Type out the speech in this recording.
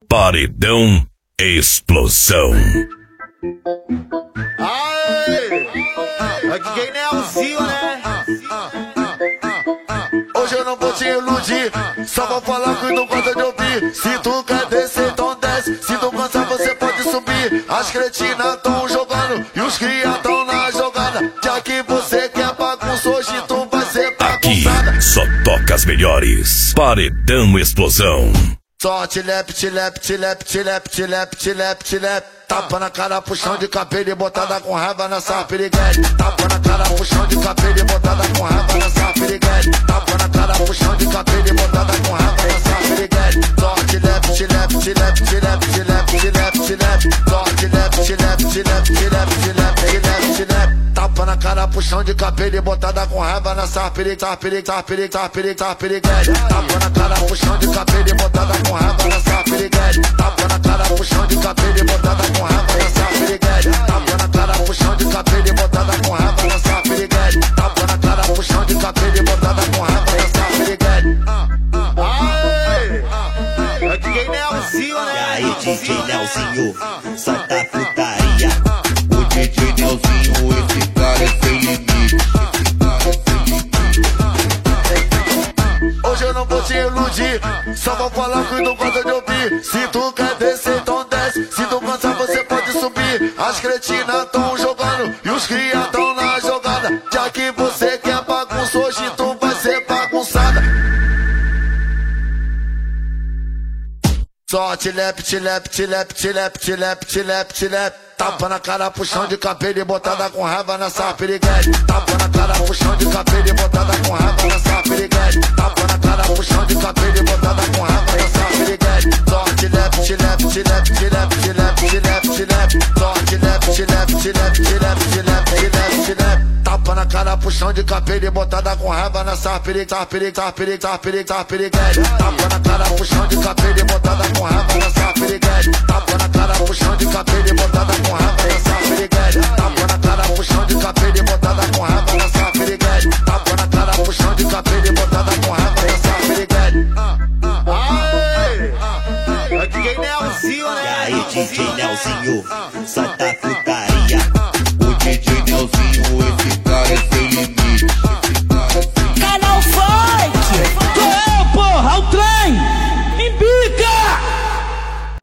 Paredão Explosão. Aê! Aqui quem é o Zio, né? Hoje eu não vou te iludir, só vou falar que tu gosta de ouvir. Se tu quer descer, então desce. Se tu cansar, você pode subir. As cretinas tão jogando e os cria tão na jogada. Já que você quer bagunça, hoje tu vai ser bagunçada. Aqui só toca as melhores. Paredão Explosão. Só tilep, tilep, tilep, tilep, tilep, tilep, tilep. Tapa na cara, puxão de cabelo e botada com raiva nessa piriguete. Tapa na cara, puxão de cabelo e botada com raiva nessa piriguete. Tapa na cara, puxão de cabelo e botada com raiva nessa piriguete. Só tilep, tilep, tilep, tilep, tilep, tilep, tilep. Só tilep, tilep, tilep, tilep, tilep, tilep, tilep. Tapa na cara, puxão de cabelo e botada com raiva nessa piriguete. Tapa na cara, puxão de cabelo e botada com raiva nessa piriguete. Tapa na cara, puxão de cabelo e botada com raiva nessa piriguete. Tapa na cara, puxão de cabelo e botada com raiva nessa piriguete. Tapa na cara, puxão de cabelo e botada com raiva nessa piriguete. Aê! Aqui quem é o Zio, né? E aí, DJ Nelzinho, solta a putaria. O DJ Nelzinho, esse cara é sem limite. Hoje eu não vou te iludir, só vou falar que tu gosta de ouvir. Se tu quer descer, então desce. Se tu cansar, você pode subir. As cretinas tão jogando e os cria tão na jogada. Já que você quer bagunça, hoje tu vai ser bagunçada. Só tilep, tilep, tilep, tilep, tilep, tilep, tilep. Tapa na cara, puxão de cabelo e botada com raiva nessa piriguete. Tapa na cara, puxão de cabelo e botada com raiva nessa piriguete. Tapa na cara, puxão de cabelo e botada com raiva nessa piriguete. Só tilep, tilep, tilep, tilep, tilep, tilep, tilep. Só tilep, tilep, tilep, tilep, tilep, tilep, tilep. Tapa na cara, puxão de cabelo e botada com raiva nessa piriguete. Tapa na cara, puxão de cabelo e botada com raiva nessa piriguete. Tapa na cara, puxão de cabelo e botada com raiva nessa piriguete. Tapa na cara, puxão de cabelo e botada com raiva